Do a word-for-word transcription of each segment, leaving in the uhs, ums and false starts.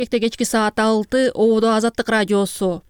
Кечки саат алты Ободо Азаттык радиосу.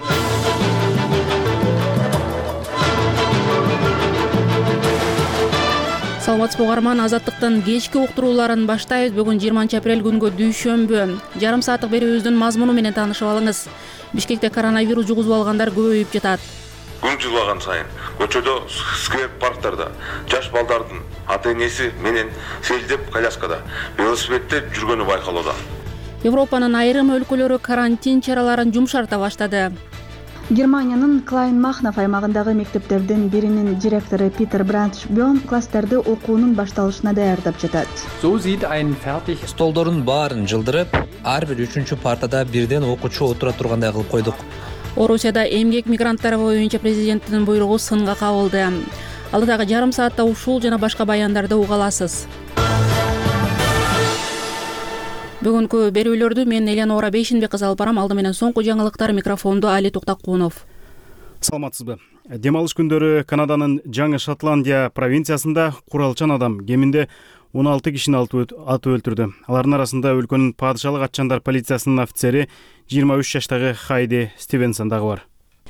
Саламатсызбы угарман, Азаттыктын кечки уктурууларын баштайбыз. Бүгүн жыйырманчы апрель күнгө дүйшөмбү. Жарым сааттык берүүбүздүн мазмуну менен таанышып алыңыз. Бишкекте коронавирус жугузуп алгандар көбөйүп жатат. Күн жылаган сайын көчөдө, сквер парктарда жаш балдардын ата-энеси менен селдеп коляскада, велосипедде жүргөнү байкалууда. Европанын айрым өлкөлөрү карантин чараларын жумшарта баштады. Германиянын Клайн-Махнов аймагындагы мектептердин биринин директору Питер Брандшбён класстарды окуунун башталышына даярдап жатат. Столдордун баарын жылдырып, ар бир үчүнчү партада бирден окуучу отура тургандай кылып койдук. Орусияда эмгек мигранттары боюнча президенттин буйругу сынга кабылды. Алдыдагы жарым саатта ушул жана башка баяндарды уга аласыз. Бүгүнкү берүүлөрдү мен Элена Бейшинбек кызы алып барам. Алды менен соңку жаңылыктар, микрофонду Али Токтакунов. Саламатсызбы. Дем алыш күндөрү Канаданын Жаңы Шотландия провинциясында куралчан адам кеминде он алты кишини атып өлтүрдү. Алардын арасында өлкөнүн падышалык атчандар полициясынын офицери жыйырма үч жаштагы Хайди Стивенсон дагы бар.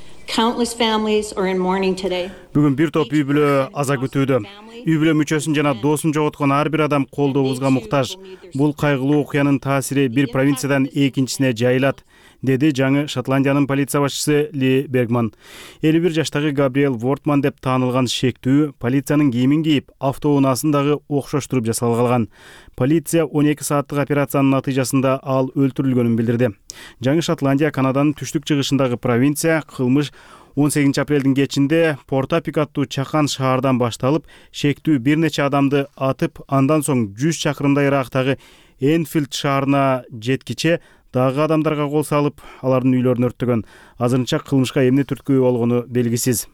Бүгүн бир топ үй бүлө аза күтүүдө. Үй бүлө мүчөсүн жана досун жоготкон ар бир адам колдообузга муктаж. Бул кайгылуу окуянын таасири бир провинциядан экинчисине жайылат, деди Жаңы Шотландиянын полиция башчысы Ли Бергман. элүү бир жаштагы Габриэл Вортман деп таанылган шектүү полициянын кийимин кийип, автоунаасын дагы окшоштуруп жасалып калган. Полиция он эки сааттык операциянын натыйжасында ал өлтүрүлгөнүн билдирди. Жаңы Шотландия Канаданын түштүк-чыгышындагы провинция. Кылмыш он сегизинчи апрелдин кечинде Порта-Пик аттуу чакан шаардан башталып, шектүү бир нече адамды атып, андан соң жүз чакырымдай ырактагы Энфилд шаарына жеткиче дагы адамдарга кол салып, алардын үйлөрүн өрттөгөн. Азырынча кылмышка эмне түрткү болгону белгисиз.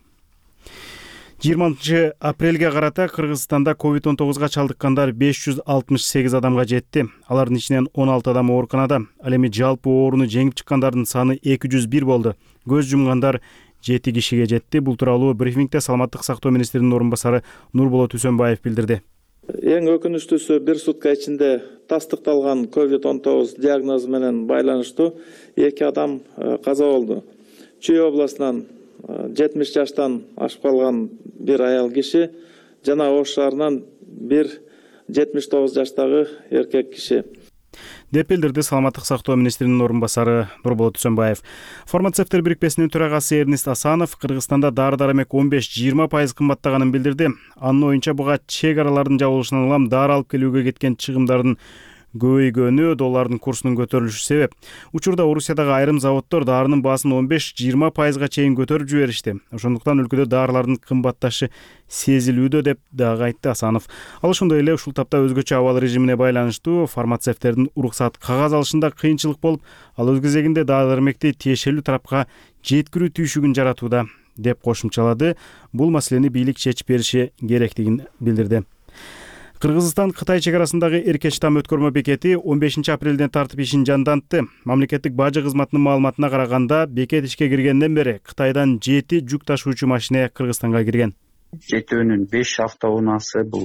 жыйырманчы апрелге карата Кыргызстанда ковид он тогузга чалдыккандар беш жүз алтымыш сегиз адамга жетти. Алардын ичинен он алты адам ооруканада. Ал эми жалпы ооруну жеңип чыккандардын саны эки жүз бир болду. Көз жумгандар жети кишиге жетти. Бул тууралуу брифингде саламаттык сактоо министринин орун басары Нурболот Үсөнбаев билдирди. Эң өкүнүчтүүсү бир сутка ичинде тастыкталган ковид он тогуз диагнозу менен байланыштуу эки адам каза болду. Чүй областынан жетимиш жаштан ашып калган бир аял киши жана Ош шаарынан бир жетимиш тогуз жаштагы эркек киши деп билдирди саламаттык сактоо министринин орун басары Нурболот Үсөнбаев. Фармацевттер бирикпесинин төрагасы Эрнест Асанов Кыргызстанда дары-дармек он беш жыйырма пайыз кымбаттаганын билдирди. Анын оюнча буга чек аралардын жабылышынан улам дары алып келүүгө кеткен чыгымдардын көбөйгөнү, доллардын курсунун көтөрүлүшү себеп. Учурда Орусиядагы айрым заводдор дарынын баасын он беш жыйырма пайызга чейин көтөрүп жиберишти. Ошондуктан өлкөдө дарылардын кымбатташы сезилүүдө деп дагы айтты Асанов. Ал ошондой эле ушул тапта өзгөчө абал режимине байланыштуу фармацевттердин уруксат кагаз алышында кыйынчылык болуп, ал өз кезегинде дары-дармекти тиешелүү тарапка жеткирүү түйшүгүн жаратууда деп кошумчалады. Бул маселени бийлик чечип бериши керектигин билдирди. Кыргызстан Кытай чек арасындагы Эркеч там өткөрмө бекети он бешинчи апрелден тартып ишин жандантты. Мамлекеттик бажы кызматынын маалыматына караганда, бекет ишке киргенден бери Кытайдан жети жүк ташуучу машина Кыргызстанга кирген. Жетөөнүн беш автоунаасы бул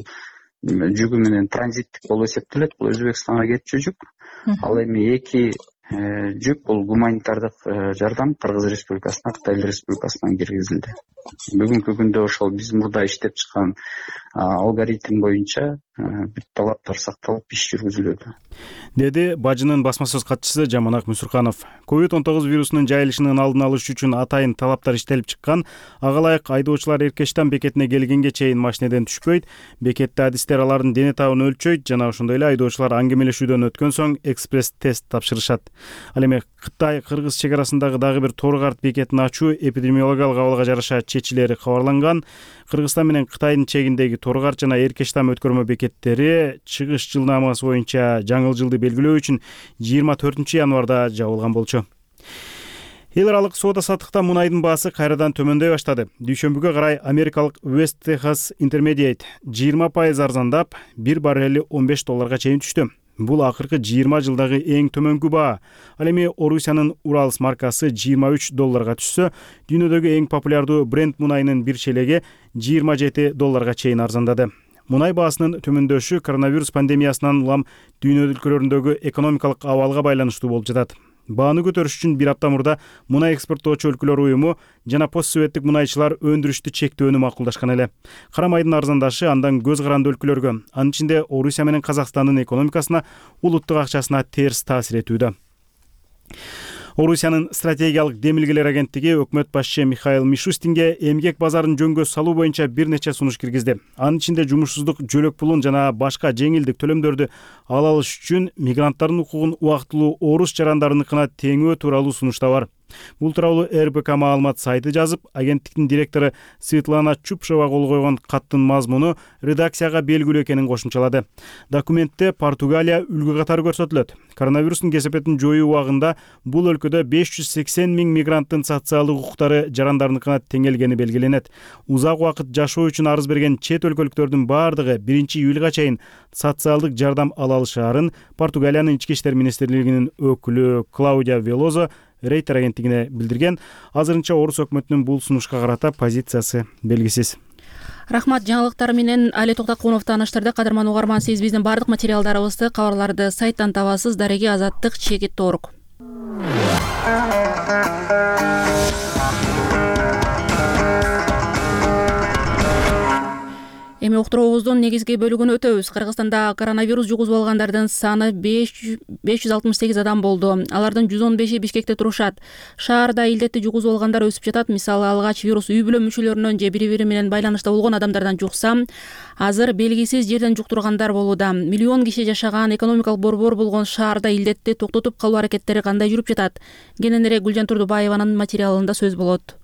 жүгү менен транзиттик болуп эсептелет. Бул Өзбекстанга кетчү жүк. Ал эми эки жүк бул гуманитардык жардам Кыргыз Республикасына, Кытай Республикасынан киргизилди. Бүгүнкү күндө ошол биз мурда иштеп чыккан алгоритм боюнча бүт талаптар сакталып иш жүргүзүлөдү, деди бажынын басма сөз катчысы Жаманак Мүсүрканов. ковид он тогуз вирусунун жайылышынын алдын алыш үчүн атайын талаптар иштелип чыккан. Ага ылайык айдоочулар Эркештам бекетине келгенге чейин машинеден түшпөйт. Бекетте адистер алардын дене табын өлчөйт жана ошондой эле айдоочулар аңгемелешүүдөн өткөн соң экспресс тест тапшырышат. Ал эми Кытай Кыргыз чек арасындагы дагы бир Торгарт бекетин ачуу эпидемиологиялык абалга жараша чечилери кабарланган. Кыргызстан менен Кытайдын чегиндеги Торгарт жана Эркештам өткөрмө бекеттери чыгыш жылнамасы боюнча жаңы жылды белгилөө үчүн жыйырма төртүнчү январда жабылган болчу. Эл аралык соода саттыкта мунайдын баасы кайрадан төмөндөй баштады. Дүйшөмбүгө карай америкалык West Texas Intermediate жыйырма пайыз арзандап, бир баррели он беш долларга чейин түштү. Бул акыркы жыйырма жылдагы эң төмөнкү баа. Ал эми Орусиянын Уралс маркасы жыйырма үч долларга түшсө, дүйнөдөгү эң популярдуу Brent мунайынын бир челеги жыйырма жети долларга чейин арзандады. мунай баасынын төмөндөшү коронавирус пандемиясынан улам дүйнө өлкөлөрүндөгү экономикалык абалга байланыштуу болуп жатат. Бааны көтөрүш үчүн бир апта мурда мунай экспорттоочу өлкөлөр уюму жана постсоветтик мунайчылар өндүрүштү чектөөнү макулдашкан эле. Кара майдын арзандашы андан көз каранды өлкөлөргө, анын ичинде Орусия менен Казакстандын экономикасына, улуттук акчасына терс таасир этүүдө. Орусиянын стратегиялык демилгелер агенттиги өкмөт башчы Михаил Мишустинге эмгек базарын жөнгө салуу боюнча бир нече сунуш киргизди. Анын ичинде жумушсуздук жөлөк пулун жана башка жеңилдик төлөмдөрдү ала алыш үчүн мигранттардын укугун убактылуу орус жарандарыныкына теңөө тууралуу сунуш да бар. Бул тууралуу эр бэ ка маалымат сайты жазып, агенттиктин директору Светлана Чупшева кол койгон каттын мазмуну редакцияга белгилүү экенин кошумчалады. Документте Португалия үлгү катары көрсөтүлөт. Коронавирустун кесепетин жоюу убагында бул өлкөдө беш жүз сексен миң мигранттын социалдык укуктары жарандарыныкына теңелгени белгиленет. Узак убакыт жашоо үчүн арыз берген чет өлкөлүктөрдүн баардыгы биринчи июлга чейин социалдык жардам ала алышаарын Португалиянын ички иштер министрлигинин өкүлү Клаудия Велозо Рейтер агенттигине билдирген. Азырынча орус өкмөтүнүн бул сунушка карата позициясы белгисиз. Рахмат, жаңылыктар менен Али Токтакунов тааныштырды. Кадырман угарман, сиз биздин бардык материалдарыбызды, кабарларды сайттан табасыз. Дареги Азаттык, Чекит Тоорук. Эми уктуруубуздун негизги бөлүгүнө өтөбүз. Кыргызстанда коронавирус жугузуп алгандардын саны беш жүз алтымыш сегиз адам болду. Алардын жүз он беши Бишкекте турушат. Шаарда илдетти жугузуп алгандар өсүп жатат. Мисалы, алгач вирус үй бүлө мүчөлөрүнөн же бири-бири менен байланышта болгон адамдардан жукса, азыр белгисиз жерден жуктургандар болууда. Миллион киши жашаган, экономикалык борбор болгон шаарда илдетти токтотуп калуу аракеттери кандай жүрүп жатат? Кененирээк Гүлжан Турдубаеванын материалында сөз болот.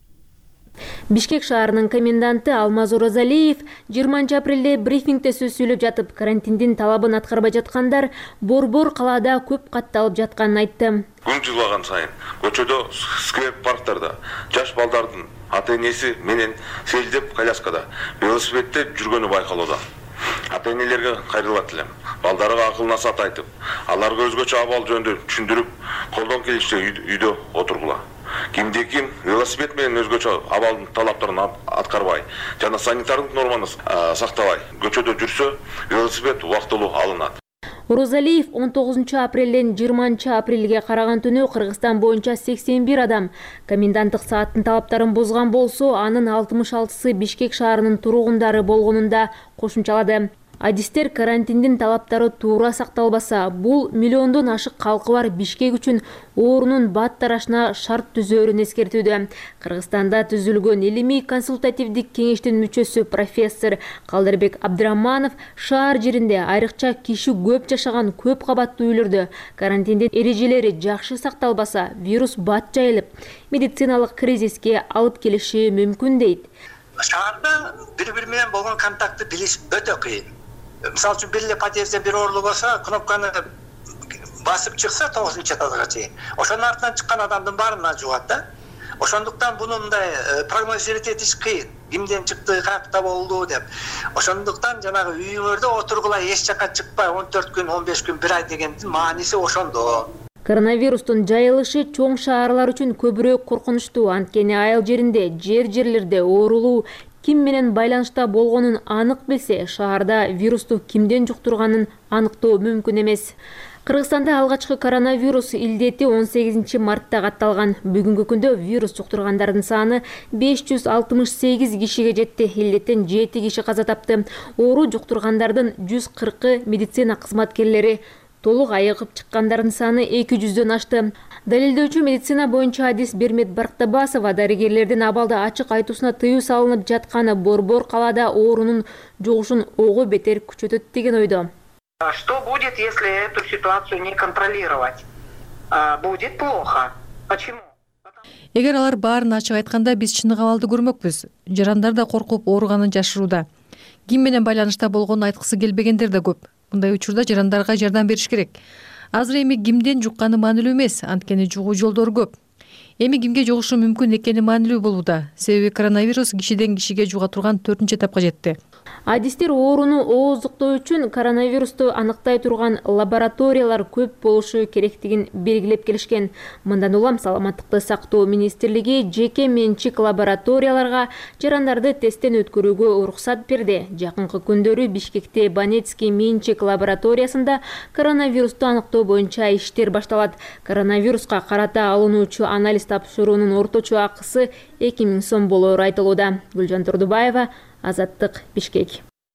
Бишкек шаарынын коменданты Алмаз Оразалиев жыйырманчы апрелде брифингде сөз сүйлөп жатып, карантиндин талабын аткарбай жаткандар борбор калаада көп катталып жатканын айтты. Күн жылаган сайын көчөдө, сквер парктарда жаш балдардын ата-энеси менен селдеп коляскада, велосипедде жүргөнү байкалууда. Ата-энелерге кайрылат элем. Балдарга акыл насаат айтып, аларга өзгөчө абал жөнүндө түшүндүрүп, колдон келишинче үйдө отургула. Кимде ким велосипед менен өзгөчө абалдын талаптарын аткарбай жана санитардык норманы сактабай көчөдө жүрсө, велосипед убактылуу алынат. Оразалиев он тогузунчу апрелден жыйырманчы апрелге караган түнү Кыргызстан боюнча сексен бир адам коменданттык сааттын талаптарын бузган болсо, анын алтымыш алтысы Бишкек шаарынын тургундары болгонун да кошумчалады. Адистер карантиндин талаптары туура сакталбаса, бул миллиондон ашык калкы бар Бишкек үчүн оорунун бат тарашына шарт түзөөрүн эскертүүдө. Кыргызстанда түзүлгөн илимий консультативдик кеңештин мүчөсү профессор Калдырбек Абдыраманов шаар жеринде, айрыкча киши көп жашаган көп кабаттуу үйлөрдө карантиндин эрежелери жакшы сакталбаса, вирус бат жайылып, медициналык кризиске алып келиши мүмкүн дейт. Шаарда бири-бири менен болгон контактты билиш өтө кыйын. Мисалы үчүн бир эле подъездде бир оорулуу болсо, кнопканы басып чыкса тогузунчу этажга чейин, ошонун артынан чыккан адамдын баарына жугат да. Ошондуктан буну мындай прогнозировать этиш кыйын. Кимден чыкты, каякта болду деп. Ошондуктан жанагы үйүңөрдө отургула, эч жакка чыкпай он төрт күн, он беш күн, бир ай дегендин мааниси ошондо. Коронавирустун жайылышы чоң шаарлар үчүн көбүрөөк коркунучтуу. Анткени айыл жеринде, жер-жерлерде оорулуу ким менен байланышта болгонун анык билсе, шаарда вирусту кимден жуктурганын аныктоо мүмкүн эмес. Кыргызстанда алгачкы коронавирус илдети он сегизинчи мартта катталган. Бүгүнкү күндө вирус жуктургандардын саны беш жүз алтымыш сегиз кишиге жетти. Илдеттен жети киши каза тапты. Оору жуктургандардын жүз кыркы медицина кызматкерлери, толук айыгып чыккандардын саны эки жүздөн ашты. Далилдөөчү медицина боюнча адис Бермет Барктабасова дарыгерлердин абалда ачык айтуусуна тыюу салынып жатканы борбор калаада оорунун жугушун ого бетер күчөтөт деген ойдо. Что будет, если эту ситуацию не контролировать? Будет плохо. Почему? Эгер алар баарын ачык айтканда, биз чыныгы абалды көрмөкпүз. Жарандар да коркуп ооруганын жашырууда. Ким менен байланышта болгонун айткысы келбегендер да көп. Мындай учурда жарандарга жардам бериш керек. Азыр эми кимден жукканы маанилүү эмес, анткени жугуу жолдору көп. Эми кимге жугушу мүмкүн экени маанилүү болууда. Себеби коронавирус кишиден кишиге жуга турган төртүнчү этапка жетти. Адистер ооруну ооздуктоо үчүн коронавирусту аныктай турган лабораториялар көп болушу керектигин белгилеп келишкен. Мындан улам саламаттыкты сактоо министрлиги жеке менчик лабораторияларга жарандарды тесттен өткөрүүгө уруксат берди. Жакынкы күндөрү Бишкекте Банецкий менчик лабораториясында коронавирусту аныктоо боюнча иштер башталат. Коронавируска карата алынуучу анализ тапшыруунун орточо акысы эки миң сом болоору айтылууда. Гүлжан Турдубаева, Азаттык, Бишкек.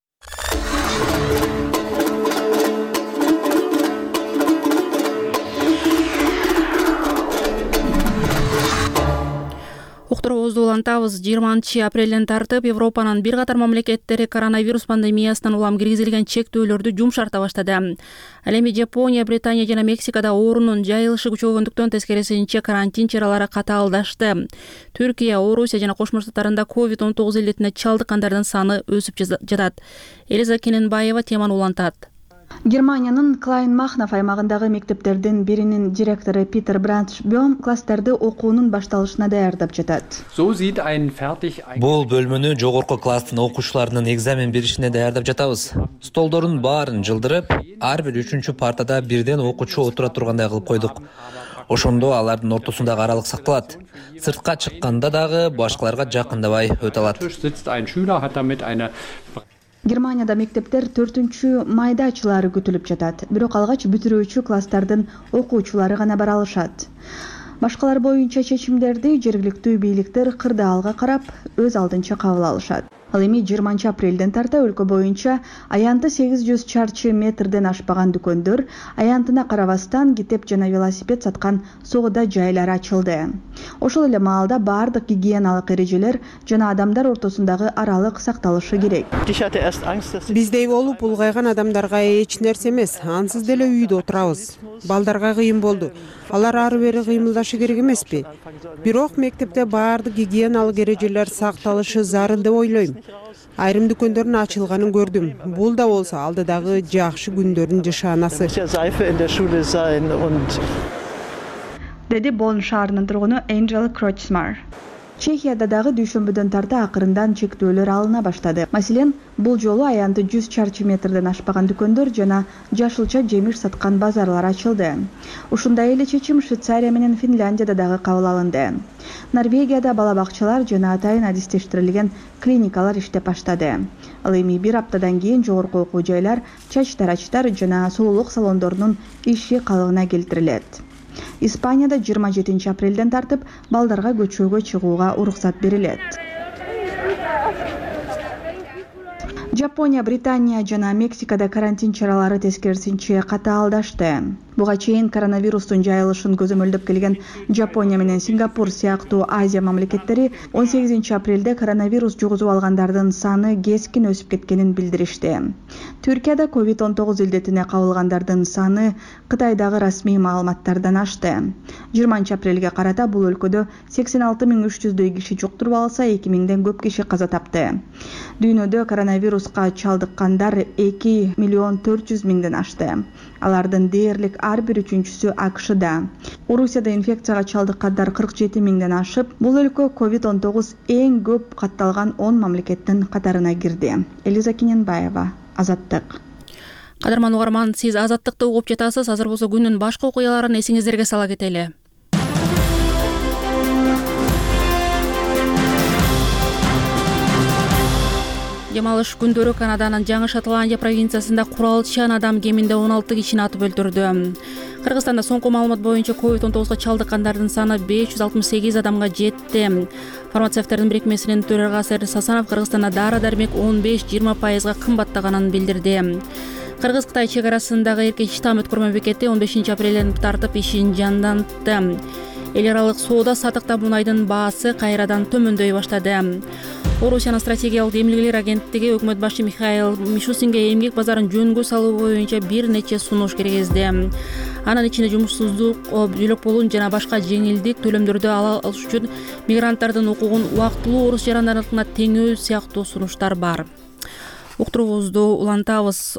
Уктуруубузду улантабыз. жыйырманчы апрелден тартып Европанын бир катар мамлекеттери коронавирус пандемиясынан улам киргизилген чектөөлөрдү жумшарта баштады. Ал эми Жапония, Британия жана Мексикада оорунун жайылышы күчөгөндүктөн тескерисинче карантин чаралары катаалдашты. Түркия, Орусия жана Кошмо Штаттарында ковид он тогуз илдетине чалдыккандардын саны өсүп жатат. Элиза Кененбаева теманы улантат. Германиянын Клайн-Махнов аймагындагы мектептердин биринин директору Питер Брандшбём класстарды окуунун башталышына даярдап жатат. Бул бөлмөнү жогорку класстын окуучуларынын экзамен беришине даярдап жатабыз. Столдордун баарын жылдырып, ар бир үчүнчү партада бирден окуучу отура тургандай кылып койдук. Ошондо алардын ортосундагы аралык сакталат. Сыртка чыкканда дагы башкаларга жакындабай өтө алат. Германияда мектептер төртүнчү майда ачылаары күтүлүп жатат. Бирок алгач бүтүрүүчү класстардын окуучулары гана бара алышат. Башкалар боюнча чечимдерди жергиликтүү бийликтер кырдаалга карап өз алдынча кабыл алышат. Ал эми жыйырманчы апрелден тарта өлкө боюнча аянты сегиз жүз чарчы метрден ашпаган дүкөндөр, аянтына карабастан китеп жана велосипед саткан соода жайлар ачылды. Ошол эле маалда баардык гигиеналык эрежелер жана адамдар ортосундагы аралык сакталышы керек. Биздей болуп улгайган адамдарга эч нерсе эмес, ансыз деле үйдө отурабыз. Балдарга кыйын болду. Алар ары бери кыймылдашы керек эмеспи? Бирок мектепте баардык гигиеналык эрежелер сакталышы зарыл деп ойлойм. Айрым дүкөндөрдүн ачылганын көрдүм. Бул да болсо алдыдагы жакшы күндөрдүн жышаанасы. Деди Бонн шаарынын тургуну Энджел Крочмар. Чехияда дагы дүйшөмбүдөн тарта акырындан чектөөлөр алына баштады. Маселен, бул жолу аянты жүз чарчы метрден ашпаган дүкөндөр жана жашылча жемиш саткан базарлар ачылды. Ушундай эле чечим Швейцария менен Финляндияда дагы кабыл алынды. Норвегияда бала бакчалар жана атайын адистештирилген клиникалар иштеп баштады. Ал эми бир аптадан кийин жогорку окуу жайлар, чач тарачтар жана сулуулук салондорунун иши калыбына келтирилет. Испанияда жыйырма жетинчи апрелден тартып балдарга көчөгө чыгууга уруксат берилет. Жапония, Британия жана Мексикада карантин чаралары тескерисинче катаалдашты. Буга чейин коронавирустун жайылышын көзөмөлдөп келген Жапония менен Сингапур сыяктуу Азия мамлекеттери он сегизинчи апрелде коронавирус жугузуп алгандардын саны кескин өсүп кеткенин билдиришти. Түркияда ковид он тогуз илдетине кабылгандардын саны Кытайдагы расмий маалыматтардан ашты. жыйырманчы апрелге карата бул өлкөдө сексен алты миң үч жүздөй киши жуктуруп алса, эки миңден көп киши каза тапты. Дүйнөдө коронавируска чалдыккандар эки миллион төрт жүз миңден ашты. Алардын дээрлик ар бир үчүнчүсү АКШда. Орусияда инфекцияга чалдыккандар кырк жети миңден ашып, бул өлкө ковид он тогуз эң көп катталган он мамлекеттин катарына кирди. Элиза Кененбаева, Азаттык. Кадырман угарман, сиз Азаттыкты угуп жатасыз. Азыр болсо күндүн башка окуяларын эсиңиздерге сала кетели. Демалыш күндөрү Канаданын Жаңы Шотландия провинциясында куралчан адам кеминде он алты кишини атып өлтүрдү. Кыргызстанда соңку маалымат боюнча ковид он тогузга чалдыккандардын саны беш жүз алтымыш сегиз адамга жетти. Фармацевттердин бирикмесинин төрагасы Эрдис Асанов Кыргызстанда дары-дармек он беш жыйырма пайызга кымбаттаганын билдирди. Кыргыз-Кытай чек арасындагы эркин штамм өткөрмө бекети он бешинчи апрелден тартып ишин жандантты. Эл аралык соода сатыкта мунайдын баасы кайрадан төмөндөй баштады. Орусиянын стратегиялык эмгилер агенттиги өкмөт башы Михаил Мишустинге эмгек базарын жөнгө салуу боюнча бир нече сунуш киргизди. Анын ичинде жумушсуздук, жөлөк болуун жана башка жеңилдик төлөмдөрдү ала алыш үчүн мигранттардын укугун убактылуу орус жарандарыныкына теңөө сыяктуу сунуштар бар. уктуруубузду улантабыз.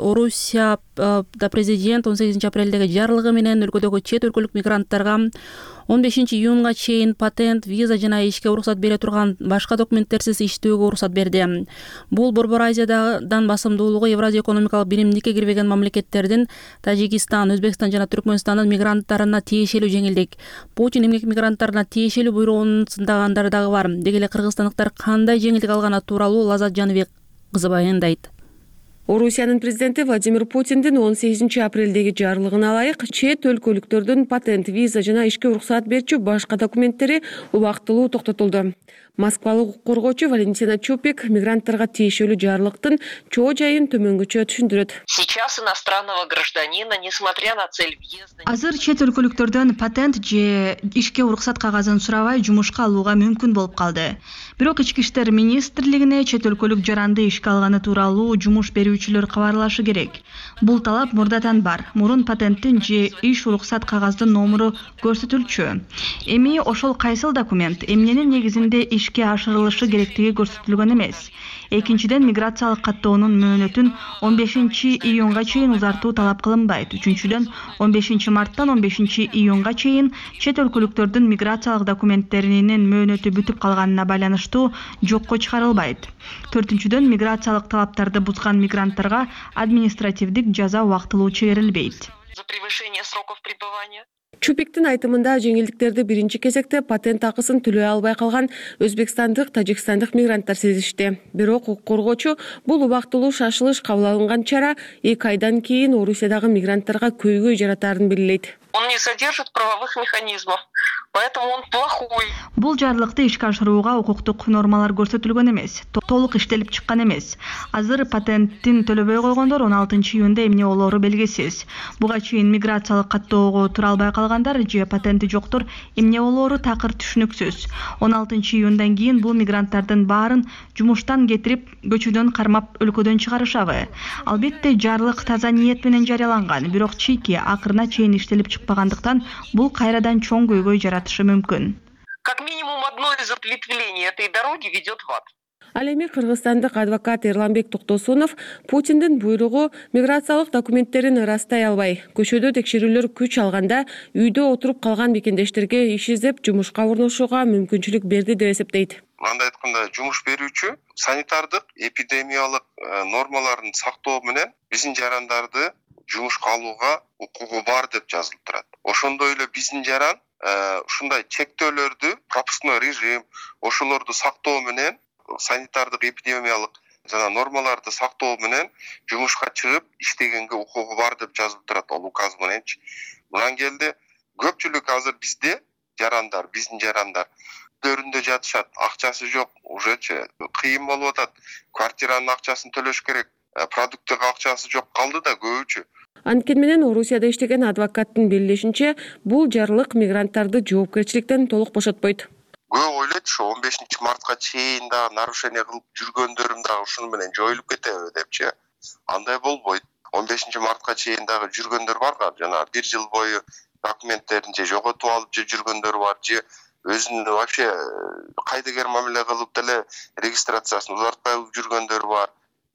Орусияда президент он сегизинчи апрелдеги жарлыгы менен өлкөдөгү чет өлкөлүк мигранттарга он бешинчи июнга чейин патент, виза жана ишке уруксат бере турган башка документтерсиз иштөөгө уруксат берди. Бул Борбор Азиядан басымдуулугу Евразия экономикалык биримдикке кирбеген мамлекеттердин Тажикистан, Өзбекстан жана Түркмөнстандын мигранттарына тиешелүү жеңилдик. Путин эмгек мигранттарына тиешелүү буйругун сындагандары дагы бар. Деги эле кыргызстандыктар кандай жеңилдик алганы тууралуу Лазат Жаныбек кызы баяндайт. Орусиянын президенти Владимир Путиндин он сегизинчи апрелдеги жарлыгына ылайык чет өлкөлүктөрдүн патент, виза жана ишке уруксат берчү башка документтери убактылуу токтотулду. Москвалык укук коргоочу Валентина Чупик мигранттарга тиешелүү жарлыктын чоо жайын төмөнгөчө түшүндүрөт. Сейчас иностранного гражданина, несмотря на цель въезда... Азыр чет өлкөлүктөрдөн патент же ишке уруксат кагазын сурабай жумушка алууга мүмкүн болуп калды. Бирок Ички иштер министрлигине чет өлкөлүк жаранды ишке алганы тууралуу жумуш берүүчүлөр кабарлашы керек. Бул талап мурдатан бар. Мурун патенттин же иш уруксат кагаздын номуру көрсөтүлчү. Эми ошол кайсыл документ эмненин негизинде ишке ашырылышы керектиги көрсөтүлгөн эмес. Экинчиден, миграциялык каттоонун мөөнөтүн он бешинчи июнга чейин узартуу талап кылынбайт. Үчүнчүдөн, он бешинчи марттан он бешинчи июнга чейин чет өлкөлүктөрдүн миграциялык документтеринин мөөнөтү бүтүп калганына байланыштуу жокко чыгарылбайт. Төртүнчүдөн, миграциялык талаптарды бузган мигранттарга административдик жаза убактылуу чегерилбейт. За превышение сроков пребывания. Чупиктин айтымында жеңилдиктерди биринчи кезекте патент акысын төлөй албай калган өзбекстандык, тажикстандык мигранттар сезишти. Бирок укук коргоочу бул убактылуу шашылыш кабыл алынган чара эки айдан кийин Орусиядагы мигранттарга көйгөй жаратаарын белгилейт. Он не содержит правовых механизмов, поэтому он плохой. Бул жарлыкты ишке ашырууга укуктук нормалар көрсөтүлгөн эмес, толук иштелип чыккан эмес. Азыр патенттин төлөбөй койгондор он алтынчы июнда эмне болоору белгисиз. Буга чейин миграциялык каттоого тура албай калгандар же патенти жоктор эмне болоору такыр түшүнүксүз. он алтынчы июндан кийин бул мигранттардын баарын жумуштан кетирип, көчөдөн кармап өлкөдөн чыгарышабы? Албетте жарлык таза ниет менен жарыяланган, бирок чийки акырына чейин иштелип чыкпагандыктан бул кайрадан чоң көйгөй жаратышы мүмкүн. Как минимум одно из ответвлений этой дороги ведет в ад. Ал эми кыргызстандык адвокат Эрланбек Токтосунов Путиндин буйругу миграциялык документтерин ырастай албай, көчөдө текшерүүлөр күч алганда үйдө отуруп калган мекендештерге иш издеп жумушка орношууга мүмкүнчүлүк берди деп эсептейт. Мындай айтканда, жумуш берүүчү санитардык, эпидемиялык нормаларын сактоо менен биздин жарандарды жумушка алууга укугу бар деп жазылып турат. Ошондой эле биздин жаран ушундай чектөөлөрдү, пропускной режим, ошолорду сактоо менен, санитардык, эпидемиялык жана нормаларды сактоо менен жумушка чыгып иштегенге укугу бар деп жазылып турат ал указ мененчи. Мындан келди, көпчүлүк азыр бизде жарандар, биздин жарандар өйдөрүндө жатышат, акчасы жок, ужечи кыйын болуп атат. Квартиранын акчасын төлөш керек, продуктка акчасы жок калды да көбүчү. Анткени менен Орусияда иштеген адвокаттын белгилешинче, бул жарлык мигранттарды жоопкерчиликтен толук бошотпойт. Көп ойлойт, ошо он бешинчи мартка чейин дагы нарушение кылып жүргөндөрүм дагы ушуну менен жоюлуп кетеби депчи. Андай болбойт. он бешинчи мартка чейин дагы жүргөндөр барга, жана бир жыл бою документтерин же жоготуп алып же жүргөндөр бар, же өзүнүн вообще кайдыгер мамиле кылып деле регистрациясын узартпай жүргөндөр бар.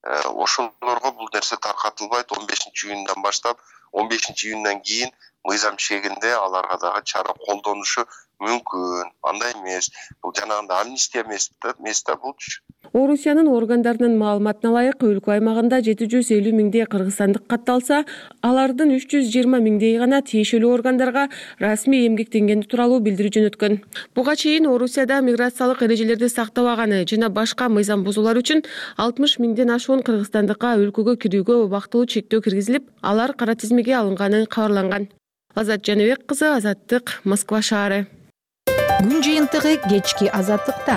Ошолорго бул нерсе таркатылбайт. он бешинчи июндан баштап он бешинчи июндан кийин мыйзам шегинде аларга дагы чара колдонушу мүмкүн. Андай эмес. Бул жанагындай амнистия эмес да болчу. Орусиянын органдарынын маалыматына ылайык, өлкө аймагында жети жүз элүү миңдей кыргызстандык катталса, алардын үч жүз жыйырма миңдей гана тиешелүү органдарга расмий эмгектенгени тууралуу билдирүү жөнөткөн. Буга чейин Орусияда миграциялык эрежелерди сактабаганы жана башка мыйзам бузуулар үчүн алтымыш миңден ашуун кыргызстандыкка өлкөгө кирүүгө убактылуу чектөө киргизилип, алар кара тизмеге алынганы кабарланган. Лазат Жаныбек кызы, Азаттык, Москва шаары. Күн жыйынтыгы кечки Азаттыкта.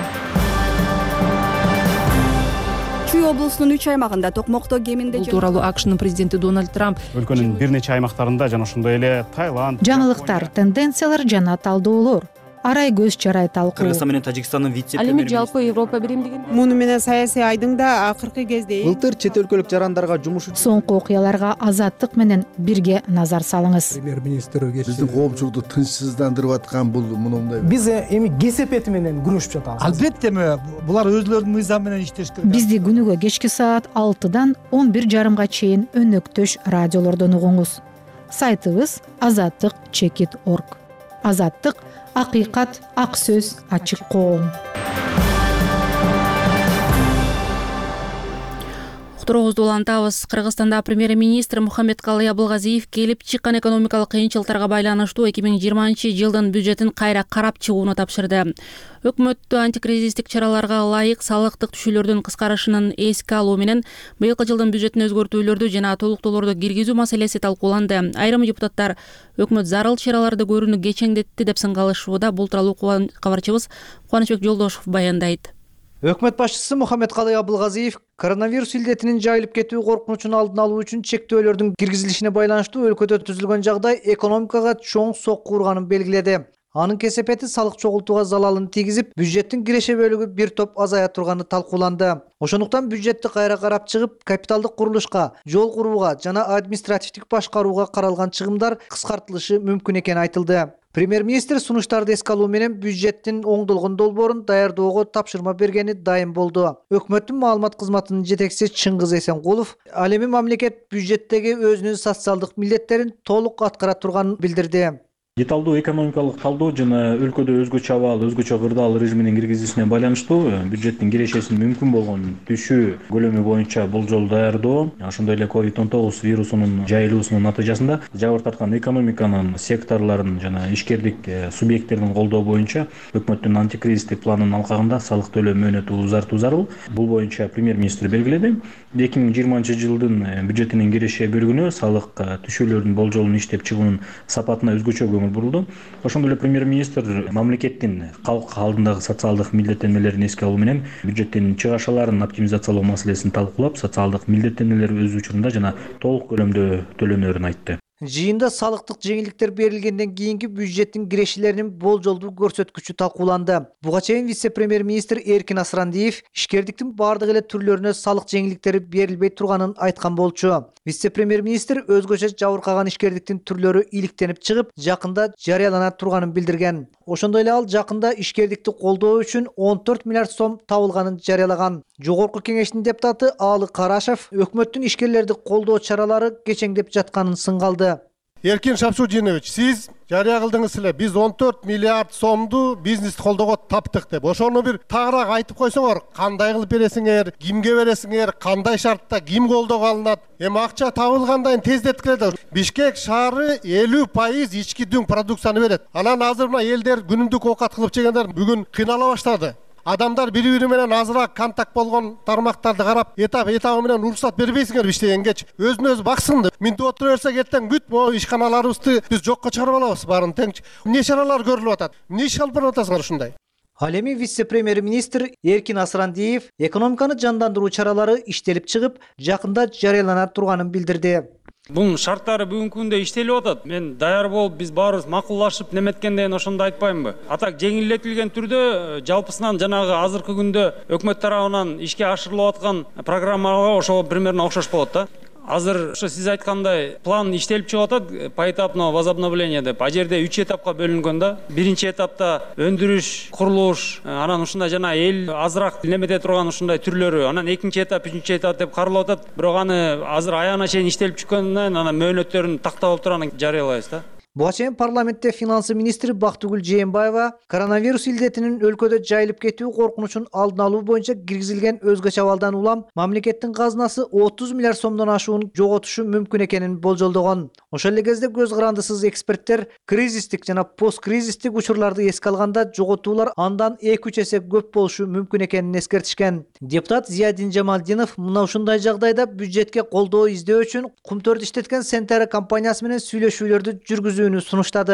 Чүй облусунун үч аймагында токмокто кеминде бул тууралуу АКШнын президенти Дональд Трамп өлкөнүн бир нече аймактарында жана ошондой эле Таиланд жаңылыктар, тенденциялар жана талдоолор арай көз чарай талкуу. Кыргызстан менен Тажикстандын вице Ал эми жалпы Европа биримдигин муну менен саясий айдыңда акыркы кезде былтыр чет өлкөлүк жарандарга жумуш Соңку окуяларга Азаттык менен бирге назар салыңыз. Премьер-министр биздин коомчулукту тынчсыздандырып аткан бул мындай. Биз эми кесепети менен күрөшүп жатабыз. Албетте булар өзлөрүнүн мыйзамы менен иштеш керек. Бизди күнүгө кечки саат алтыдан он бир жарымга чейин өнөктөш радиолордон угуңуз. Сайтыбыз азаттык чекит орг. Азаттык — акыйкат, ак сөз, ачык коом. Уктуруңузду улантабыз. Кыргызстанда премьер-министр Мухаммедкалый Абылгазиев келип чыккан экономикалык кыйынчылыктарга байланыштуу эки миң жыйырманчы жылдын бюджетин кайра карап чыгууну тапшырды. Өкмөттө антикризистик чараларга ылайык салыктык түшүүлөрдүн кыскарышынын эске алуу менен быйылкы жылдын бюджетине өзгөртүүлөрдү жана толуктоолорду киргизүү маселеси талкууланды. Айрым депутаттар өкмөт зарыл чараларды көрүүнү кечеңдетти деп сынгалышууда. Бул тууралуу кабарчыбыз Кубанычбек Жолдошев баяндайт. Өкмөт башчысы Мухаммедкалый Абылгазиев коронавирус илдетинин жайылып кетүү коркунучун алдын алуу үчүн чектөөлөрдүн киргизилишине байланыштуу өлкөдө түзүлгөн жагдай экономикага чоң сокку урганын белгиледи. Анын кесепети салык чогултууга залалын тийгизип, бюджеттин киреше бөлүгү бир топ азая турганы талкууланды. Ошондуктан бюджетти кайра карап чыгып, капиталдык курулушка, жол курууга жана административдик башкарууга каралган чыгымдар кыскартылышы мүмкүн экени айтылды. Премьер-министр сунуштарды эске алуу менен бюджеттин оңдолгон долбоорун даярдоого тапшырма бергени дайым болду. Өкмөттүн маалымат кызматынын жетекчиси Чыңгыз Эсенкулов ал эми мамлекет бюджеттеги өзүнүн социалдык милдеттерин толук аткара турганын билдирди. Деталдуу экономикалык талдоо жана өлкөдө өзгөчө абал, өзгөчө кырдаал режиминин киргизилишине байланыштуу бюджеттин кирешесин мүмкүн болгон түшүү көлөмү боюнча болжол даярдоо, ошондой эле ковид он тогуз вирусунун жайылуусунун натыйжасында жабыр тарткан экономиканын секторлорун жана ишкердик субъекттерин колдоо боюнча өкмөттүн антикризистик планынын алкагында салык төлөө мөөнөтү узартуу зарыл. Бул боюнча премьер-министр белгиледи. эки миң жыйырманчы жылдын бюджетинин киреше бөлүгүнө салык түшүүлөрдүн болжолун иштеп чыгуунун сапатына өзгөчө бурулду. Ошондой эле премьер-министр мамлекеттин калк алдындагы социалдык милдеттенмелерин эске алуу менен бюджеттин чыгашаларын оптимизациялоо маселесин талкуулап, социалдык милдеттенмелер өз учурунда жана толук көлөмдө төлөнөрүн айтты. Жыйында салыктык жеңилдиктер берилгенден кийинки бюджеттин кирешелеринин болжолдуу көрсөткүчү талкууланды. Буга чейин вице-премьер-министр Эркин Асрандиев ишкердиктин бардык эле түрлөрүнө салык жеңилдиктери берилбей турганын айткан болчу. Вице-премьер-министр өзгөчө жабыркаган ишкердиктин түрлөрү иликтенип чыгып, жакында жарыялана турганын билдирген. Ошондой эле ал жакында ишкердикти колдоо үчүн он төрт миллиард сом табылганын жарыялаган. Жогорку кеңештин депутаты Аалы Карашев өкмөттүн ишкерлерди колдоо чаралары кечеңдеп жатканын сынгалды. Эркин Шамшудинович, сиз жарыя кылдыңыз эле, биз он төрт миллиард сомду бизнести колдоого таптык деп. Ошону бир тагыраак айтып койсоңор, кандай кылып бересиңер, кимге бересиңер, кандай шартта ким колдоого алынат? Эми акча табылгандан тездеткиле. Бишкек шаары элүү пайыз ички дүң продукцияны берет. Анан азыр мына элдер күнүмдүк оокат кылып жегендер бүгүн кыйнала баштады. Адамдар бири-бири менен азыраак контакт болгон тармактарды карап, этап этабы менен уруксат бербейсиңерби иштегенге? Өзүн өзү баксын деп. Минтип отура берсек эртең бүт могу ишканаларыбызды биз жокко чыгарып алабыз баарын тең. Эмне чаралар көрүлүп атат? Эмне иш алып барып атасыңар ушундай? Ал эми вице-премьер-министр Эркин Асрандиев экономиканы жандандыруу чаралары иштелип чыгып, жакында жарыялана турганын билдирди. Бунун шарттары бүгүнкү күндө иштелип атат. Мен даяр болуп, биз баарыбыз макулдашып неметкенден ошондо айтпаймынбы? Атак жеңилдетилген түрдө жалпысынан жанагы азыркы күндө өкмөт тарабынан ишке ашырылып аткан программага ошого примерно окшош болот да. Азыр ошо сиз айткандай план иштелип чыгып атат, поэтапно возобновление деп. А жерде үч этапка бөлүнгөн да. Биринчи этапта өндүрүш, курулуш, анан ушундай жана эл азыраак немете турган ушундай түрлөрү, анан экинчи этап, үчүнчү этап деп каралып атат. Бирок аны азыр аягына чейин иштелип чыккандан анан мөөнөттөрүн тактап турганын жарыялайбыз да. Буга чейин парламентте финансы министри Бактыгүл Жээнбаева коронавирус илдетинин өлкөдө жайылып кетүү коркунучун алдын алуу боюнча киргизилген өзгөчө абалдан улам мамлекеттин казынасы отуз миллиард сомдон ашуун жоготушу мүмкүн экенин болжолдогон. Ошол эле кезде көз карандысыз эксперттер кризистик жана посткризистик учурларды эске алганда жоготуулар андан эки үч эсе көп болушу мүмкүн экенин эскертишкен. Депутат Зиядин Жамалдинов мына ушундай жагдайда бюджетке колдоо издөө үчүн кумтөрдү иштеткен Сентера компаниясы менен сүйлөшүүлөрдү жүргүзүүнү сунуштады.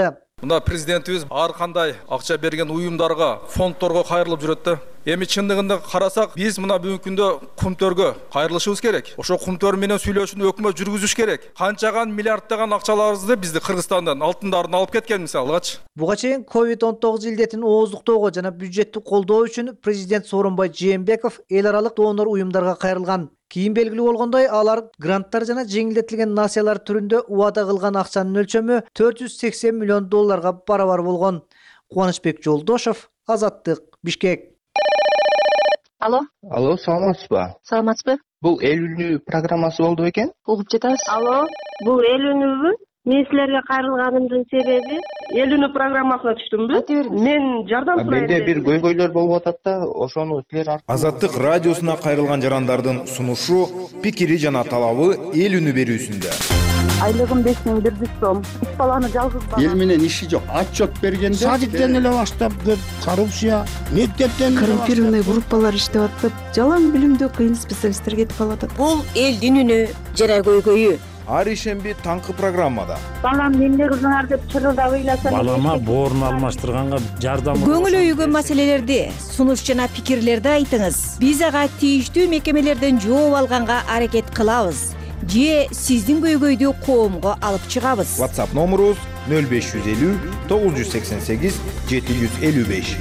Мына президентибиз ар кандай акча берген уюмдарга, фондторго кайрылып жүрөт да. Эми чындыгында карасак, биз мына бүгүнкү күндө кумтөргө кайрылышыбыз керек. Ошо кумтөр менен сүйлөшүүнү өкмөт жүргүзүш керек. Канчаган миллиарддаган акчаларыбызды бизди Кыргызстандан алтындарын алып кеткен мисалгачы. Буга чейин ковид он тогуз илдетин ооздуктоого жана бюджетти колдоо үчүн президент Сооронбай Жээнбеков эл аралык донор уюмдарга кайрылган. Кийин белгилүү болгондой, алар гранттар жана жеңилдетилген насыялар түрүндө убада кылган акчанын өлчөмү төрт жүз сексен миллион долларга барабар болгон. Кубанычбек Жолдошов, Азаттык, Бишкек. Алло. Алло, саламатсызбы? Саламатсызбы? Бул эл үнү программасы болду экен? Угуп жатабыз. Алло, бул эл үнүбү? Мен силерге кайрылганымдын себеби эл үнү программасына түштүмбү? Мен жардам сурайм. Менде бир көйгөйлөр болуп атат да, ошону силер Азаттык радиосуна кайрылган жарандардын сунушу, пикири жана талабы эл үнү берүүсүндө. Айлыгым беш миң бир жүз сом. Үч баланы жалгыз бала. Эл менен иши жок. Отчет бергенде садиктен эле баштап көп коррупция, мектептен коррумпированный группалар иштеп атып, жалаң билимдүү кыйын специалисттер кетип калат. Бул элдин үнү жана көйгөйү. Ар ишемби таңкы программада. Балам эмне кылдыңар деп чырылдап ыйласам. Балама боорун алмаштырганга жардам. Көңүл өйгөн маселелерди, сунуш жана пикирлерди айтыңыз. Биз ага тийиштүү мекемелерден жооп алганга аракет кылабыз. Же сиздин көйгөйдү коомго алып чыгабыз. WhatsApp номерубуз нөл беш жүз элүү тогуз жүз сексен сегиз жети жүз элүү беш.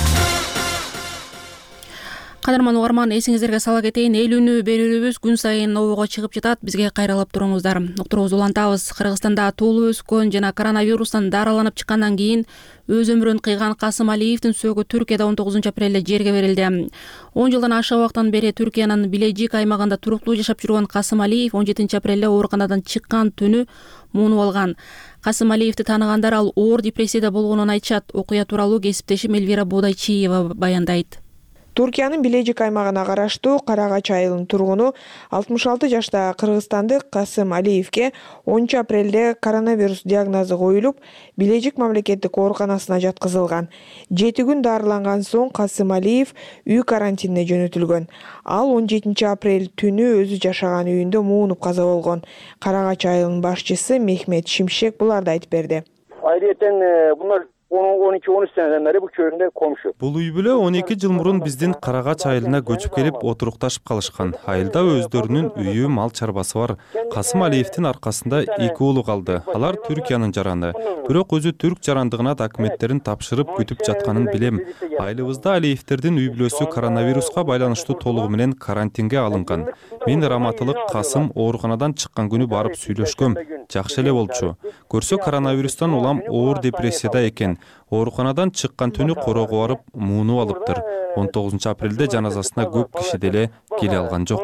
Кадырман угарман, эсиңиздерге сала кетейин, эл үнү берүүбүз күн сайын обого чыгып жатат. Бизге кайрылып туруңуздар. Уктурубузду улантабыз. Кыргызстанда туулуп өскөн жана коронавирустан дараланып чыккандан кийин өз өмүрүн кыйган Касым Алиевдин сөөгү Түркияда он тогузунчу апрелде жерге берилди. он жылдан ашык убакыттан бери Түркиянын Билежик аймагында туруктуу жашап жүргөн Касым Алиев он жетинчи апрелде ооруканадан чыккан түнү муунуп алган. Касым Алиевди тааныгандар ал оор депрессияда болгонун айтышат. Окуя тууралуу кесиптешим Элвира Бодайчиева баяндайт. Туркиянын Билежик аймагына караштуу Карагач айылынын тургуну алтымыш алты жаштагы кыргызстандык Касым Алиевге онунчу апрелде коронавирус диагнозу коюлуп, Билежик мамлекеттик ооруканасына жаткызылган. жети күн дарыланган соң Касым Алиев үй карантинине жөнөтүлгөн. Ал он жетинчи апрель түнү өзү жашаган үйүндө муунуп каза болгон. Карагач айылынын башчысы Мехмет Шимшек буларды айтып берди. Айрeten bunlar он эки он үч seneden beri bu köyünde komşu. Бул үй бүлө он эки жыл мурун биздин Карагач айылына көчүп келип отурукташып калышкан. Айылда өздөрүнүн үйү, мал чарбасы бар. Касым Алиевдин аркасында эки уулу калды. Алар Түркиянын жараны. Бирок өзү түрк жарандыгына документтерин тапшырып күтүп жатканын билем. Айылыбызда Алиевдердин үй бүлөсү коронавируска байланыштуу толугу менен карантинге алынган. Мен Раматылык Касым ооруканадан чыккан күнү барып сүйлөшкөм. Жакшы эле болчу. Көрсө коронавирустан улам оор депрессияда экен. Ооруканадан чыккан түнү короого барып муунуп алыптыр. он тогузунчу апрелде жаназасына көп киши деле келе алган жок.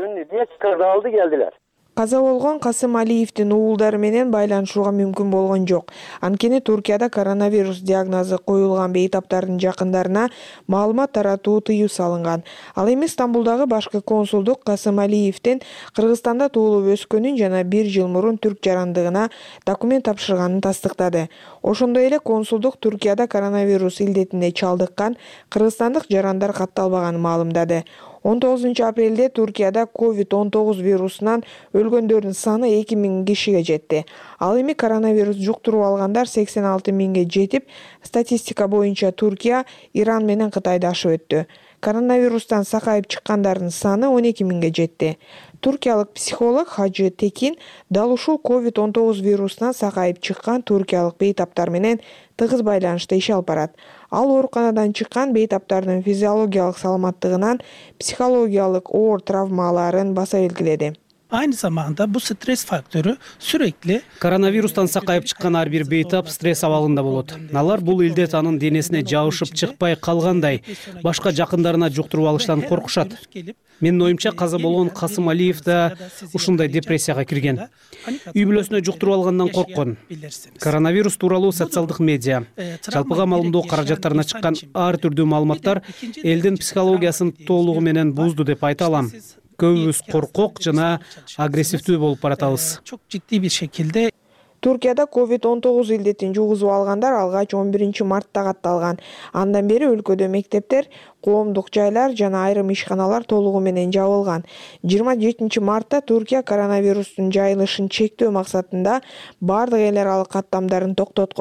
Каза болгон Касым Алиевдин уулдары менен байланышууга мүмкүн болгон жок. Анткени Туркияда коронавирус диагнозу коюлган бейтаптардын жакындарына маалымат таратуу тыюу салынган. Ал эми Стамбулдагы башкы консулдук Касым Алиевдин Кыргызстанда туулуп өскөнүн жана бир жыл мурун түрк жарандыгына документ тапшырганын тастыктады. Ошондой эле консулдук Туркияда коронавирус илдетине чалдыккан кыргызстандык жарандар катталбаганын маалымдады. он тогузунчу апрелде Туркияда ковид он тогуз вирусунан өлгөндөрдүн саны эки миң кишиге жетти. Ал эми коронавирус жуктуруп алгандар сексен алты миңге жетип, статистика боюнча Туркия Иран менен Кытайды ашып өттү. Коронавирустан сакайып чыккандардын саны он эки миңге жетти. Туркиялык психолог Хажы Текин дал ушул ковид он тогуз вирусунан сакайып чыккан туркиялык бейтаптар менен тыгыз байланышта иш алып барат. Ал ооруканадан чыккан бейтаптардын физиологиялык саламаттыгынан психологиялык оор травмаларын баса белгиледи. Aynı zamanda bu stres faktörü sürekli коронавирустан сакайып чыккан ар бир бейтап стресс абалында болот. Алар бул илдет анын денесине жабышып чыкпай калгандай, башка жакындарына жуктуруп алыштан коркушат. Менин оюмча каза болгон Касым Алиев да ушундай депрессияга кирген. Үй бүлөсүнө жуктуруп алгандан корккон. Коронавирус тууралуу социалдык медиа, жалпыга маалымдоо каражаттарына чыккан ар түрдүү маалыматтар элдин психологиясын толугу менен бузду деп айта алам. Көбүбүз коркок жана агрессивдүү болуп баратабыз. Çok ciddi bir şekilde Туркияда ковид он тогуз илдетин жугузуп алгандар алгач он биринчи мартта катталган. Андан бери өлкөдө мектептер, коомдук жайлар жана айрым ишканалар толугу менен жабылган. жыйырма жетинчи мартта Туркия коронавирустун жайылышын чектөө максатында бардык эл аралык каттамдарын токтоткон.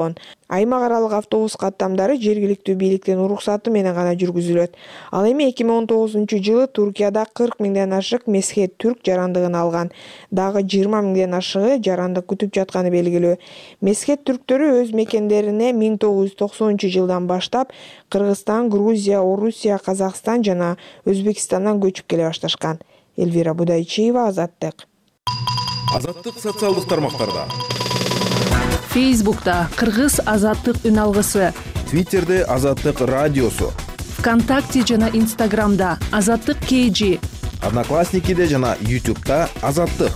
Аймак аралык автобус каттамдары жергиликтүү бийликтин уруксаты менен гана жүргүзүлөт. Ал эми эки миң он тогузунчу жылы Туркияда кырк миңден ашык месхет түрк жарандыгын алган. Дагы жыйырма миңден ашыгы жарандык күтүп жатканы белгилүү. Месхет түрктөрү өз мекендерине миң тогуз жүз токсонунчу жылдан баштап Кыргызстан, Грузия, Орусия, Казакстан жана Өзбекстандан көчүп келе башташкан. Элвира Будайчиева, Азаттык. Азаттык социалдык тармактарда. Фейсбукта Кыргыз Азаттык үн алгысы, Твиттерде Азаттык радиосу, ВКонтакте жана Инстаграмда Азаттык кей джи, Одноклассникиде жана Ютубта Азаттык.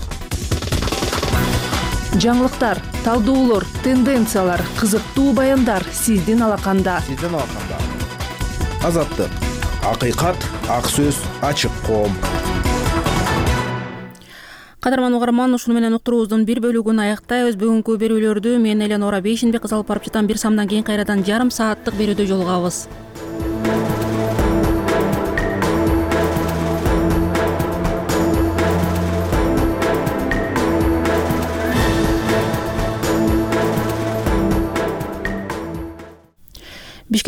Жаңылыктар, талдоолор, тенденциялар, кызыктуу баяндар сиздин алаканда. Сиздин алаканда. Азаттык. Акыйкат, ак сөз, ачык коом. Кадырман угарман, ушуну менен уктуруубуздун бир бөлүгүн аяктайбыз. Бүгүнкү берүүлөрдү мен Эленора Бейшенбек кызыл алып барып жатам. Бир самдан кийин кайрадан жарым сааттык берүүдө жолугабыз.